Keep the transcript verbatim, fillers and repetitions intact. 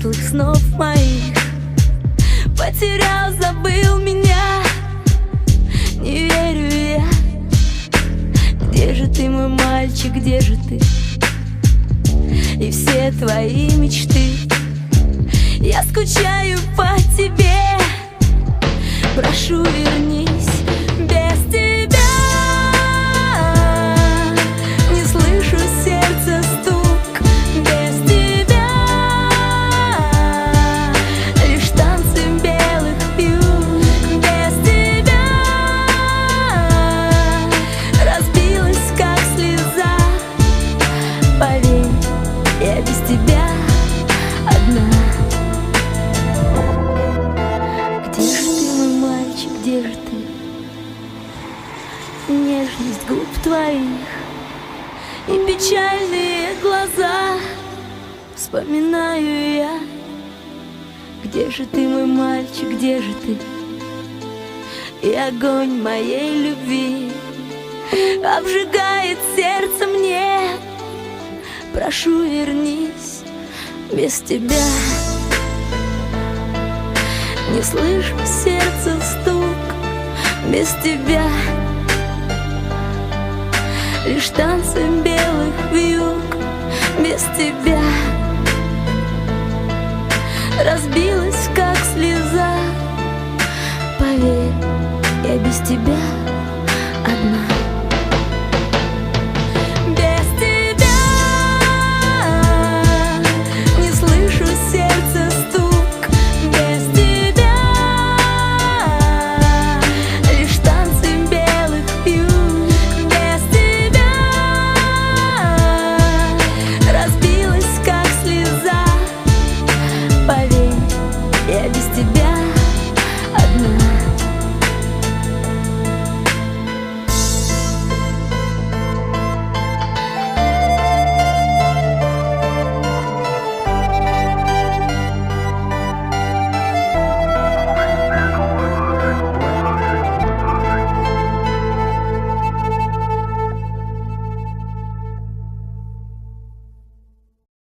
светлых снов моих. Потерял, забыл меня, не верю я. Где же ты, мой мальчик, где же ты? И все твои мечты. Я скучаю по тебе, прошу, вернись. Без тебя не слышу сердца стук. Без тебя лишь танцы белых вьюг. Без тебя разбилась, как слеза. Поверь, я без тебя одна. Где же ты, мой мальчик, где же ты? Нежность губ твоих и печальные глаза. Вспоминаю я. Где же ты, мой мальчик, где же ты? И огонь моей любви обжигает сердце мне. Прошу, вернись. Без тебя не слышу сердца стук. Без тебя лишь танцы белых вьюг. Без тебя разбилась